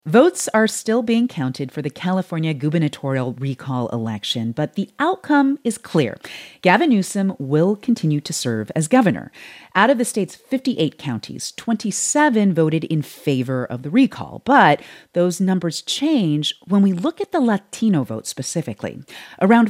Votes are still being counted for the California gubernatorial recall election, but the outcome is clear. Gavin Newsom will continue to serve as governor. Out of the state's 58 counties, 27 voted in favor of the recall, but those numbers change when we look at the Latino vote specifically. Around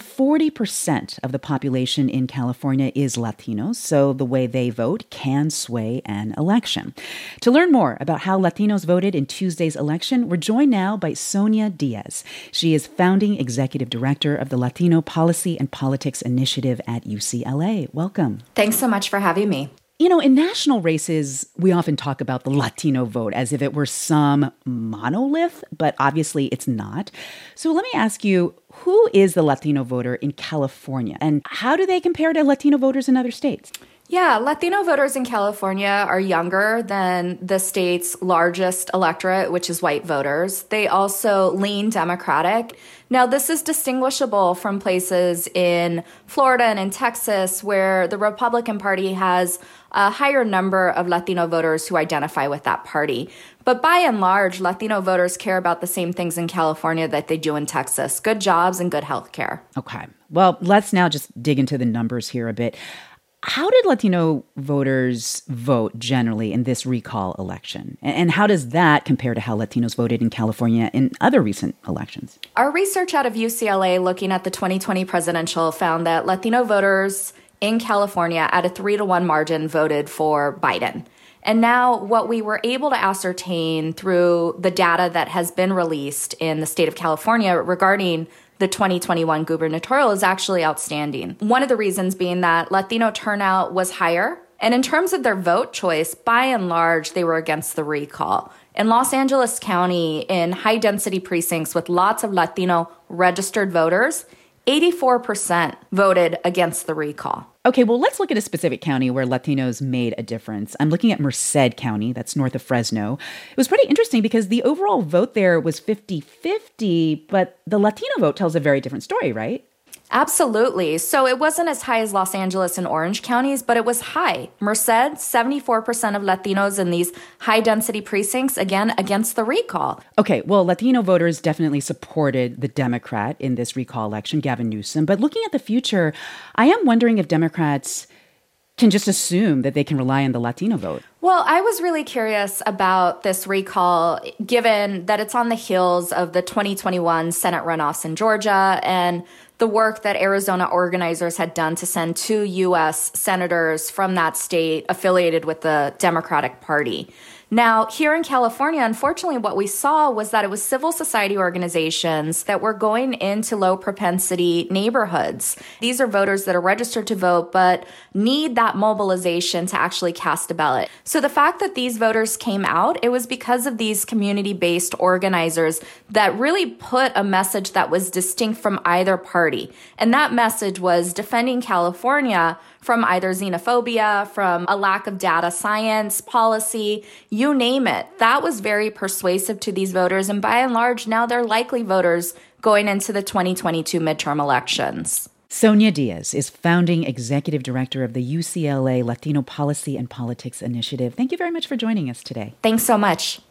40% of the population in California is Latino, so the way they vote can sway an election. To learn more about how Latinos voted in Tuesday's election, we're joined now by Sonia Diaz. She is founding executive director of the Latino Policy and Politics Initiative at UCLA. Welcome. Thanks so much for having me. You know, in national races, we often talk about the Latino vote as if it were some monolith, but obviously it's not. So let me ask you, who is the Latino voter in California, and how do they compare to Latino voters in other states? Yeah, Latino voters in California are younger than the state's largest electorate, which is white voters. They also lean Democratic. Now, this is distinguishable from places in Florida and in Texas, where the Republican Party has a higher number of Latino voters who identify with that party. But by and large, Latino voters care about the same things in California that they do in Texas: good jobs and good health care. Okay. Well, let's now just dig into the numbers here a bit. How did Latino voters vote generally in this recall election? And how does that compare to how Latinos voted in California in other recent elections? Our research out of UCLA looking at the 2020 presidential found that Latino voters in California at a 3-to-1 margin voted for Biden. And now what we were able to ascertain through the data that has been released in the state of California regarding the 2021 gubernatorial is actually outstanding. One of the reasons being that Latino turnout was higher. And in terms of their vote choice, by and large, they were against the recall. In Los Angeles County, in high-density precincts with lots of Latino registered voters, 84% voted against the recall. Okay, well, let's look at a specific county where Latinos made a difference. I'm looking at Merced County, that's north of Fresno. It was pretty interesting because the overall vote there was 50-50, but the Latino vote tells a very different story, right? Absolutely. So it wasn't as high as Los Angeles and Orange counties, but it was high. Merced, 74% of Latinos in these high-density precincts, again, against the recall. Okay, well, Latino voters definitely supported the Democrat in this recall election, Gavin Newsom. But looking at the future, I am wondering if Democrats can just assume that they can rely on the Latino vote. Well, I was really curious about this recall, given that it's on the heels of the 2021 Senate runoffs in Georgia and the work that Arizona organizers had done to send 2 U.S. senators from that state affiliated with the Democratic Party. Now, here in California, unfortunately, what we saw was that it was civil society organizations that were going into low propensity neighborhoods. These are voters that are registered to vote, but need that mobilization to actually cast a ballot. So the fact that these voters came out, it was because of these community-based organizers that really put a message that was distinct from either party. And that message was defending California from either xenophobia, from a lack of data science, policy, you name it. That was very persuasive to these voters. And by and large, now they're likely voters going into the 2022 midterm elections. Sonia Diaz is founding executive director of the UCLA Latino Policy and Politics Initiative. Thank you very much for joining us today. Thanks so much.